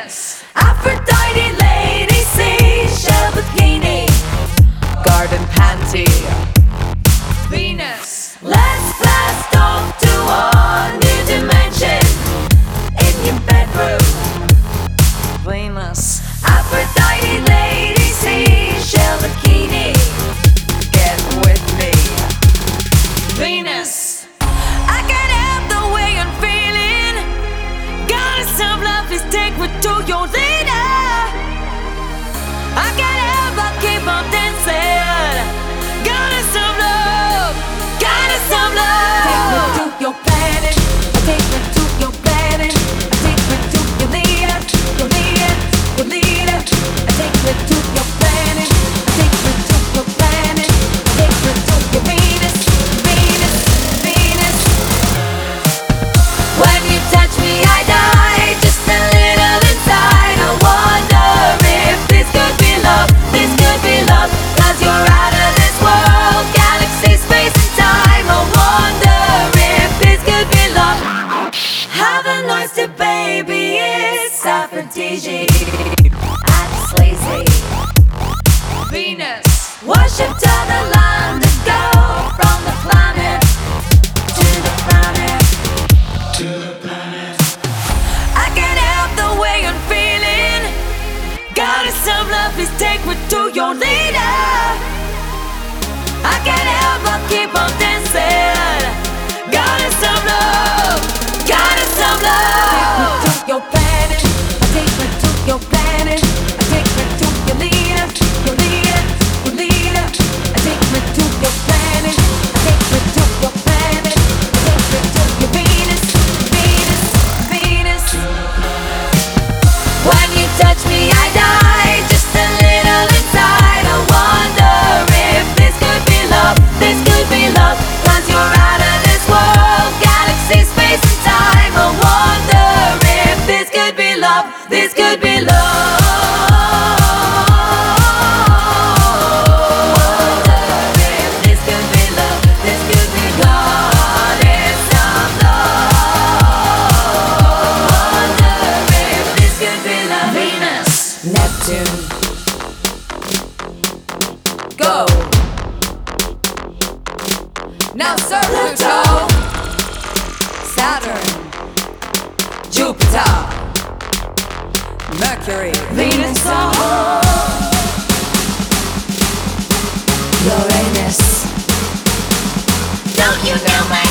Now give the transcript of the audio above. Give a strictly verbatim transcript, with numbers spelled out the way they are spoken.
Venus, Aphrodite, Lady Seashell Bikini, Garden Panty, Venus. Let's blast off to a new dimension in your bedroom. Venus, Aphrodite, Lady Seashell Bikini, get with me. Venus, I can't help the way I'm feeling. Goddess of love, please take me to your leader. I can't help but keep on dancing. Goddess of love, goddess of love. Take me to your planet, take me to your planet, take me to your leader, your leader, your leader. Take me to your planet, take me to your planet, take me to your Venus, Venus, Venus. When you touch me, I die just a little inside. I wonder if this could be love, this could be love. Cause you're out of this world, galaxy, space and time. I wonder if this could be love. Have a nice day, baby, it's Aphrodite. I'm sleazy. Venus, worship to the land that go from the planet to the planet. To the planet. I can't help the way I'm feeling. Goddess of love, please take me to your leader. I can't help but keep on dancing. Goddess of love, goddess of love. Take me to your planet, take me to your planet, take me to your leader, your leader, your leader. Take me to your planet, take me to your planet, take me to your Venus, Venus, Venus. When you touch me, I die just a little inside. I wonder if this could be love, this could be love. Cause you're out of this world, galaxy, space and time. I wonder if this could be love, this could be love. Wonder if this could be love, this could be goddess of love. Wonder if this could be love. Venus, Neptune, go. Now Sir Pluto, Saturn, Jupiter, Mercury, Venus, oh, Uranus. Don't you know my